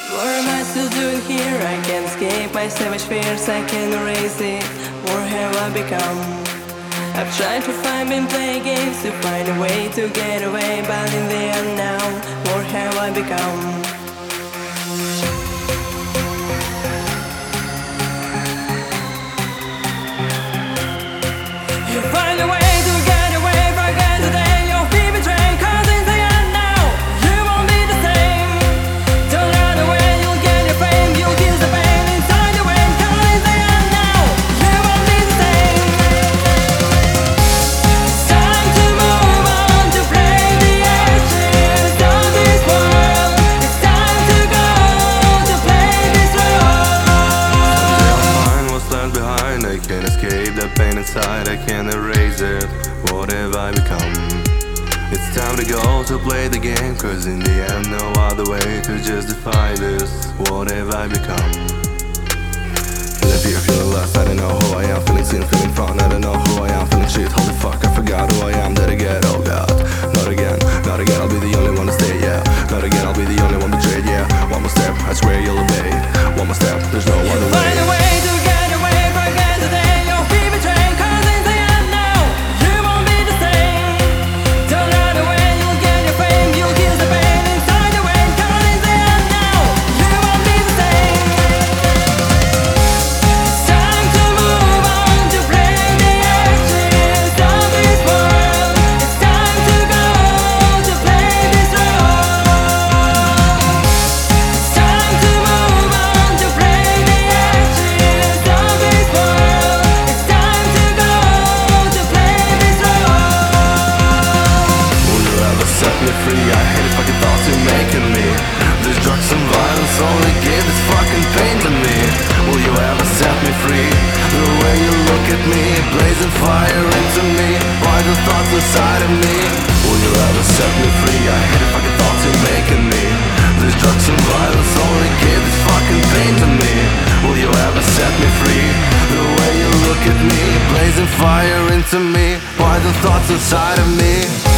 What am I still doing here? I can't escape my savage fears, I can't erase it. What have I become? I've tried to find and play games to find a way to get away, but in the end now, what have I become? You find a way to get away, forget today you'll be betrayed, 'cause in the end now, you won't be the same. Don't run away, you'll get your fame, you'll kill the pain inside your brain, 'cause in the end now, you won't be the same. It's time to move on, to break the edges of this world. It's time to go, to play this role. Someday I'll find what's left behind. I can't escape the pain inside, I can't erase it. What have I become? It's time to go to play the game, 'cause in the end no other way to justify this. What have I become? Feeling fear, feeling lust, I don't know who I am. Feeling seen, feeling fun, I don't know who I am. Feeling shit, holy fuck, I forgot who I am. Did again, oh god. Not again, not again, I'll be the only one to stay, yeah. Not again, I'll be the only one betrayed, yeah. One more step, I swear you'll obey. One more step, there's no other way. Find a way to get away, forget today you'll be betrayed, 'cause in the end now, you won't be the same. Don't run away, you'll get your fame, you'll kill the pain inside your brain, 'cause in the end now, you won't be the same. It's time to move on, to break the edges of this world. It's time to go, to play this role. It's time to move on, to break the edges of this world. It's time to go, to play this role. Will you ever set me free? I hate the fucking thoughts you're making me. This drugs and violence only give this fucking pain to me. Will you ever set me free? The way you look at me, blazing fire into me. Why the thoughts inside of me? Will you ever set me free? I hate the fucking thoughts you're making me. This drugs and violence only give this fucking pain to me. Will you ever set me free? The way you look at me, blazing fire into me. Why the thoughts inside of me?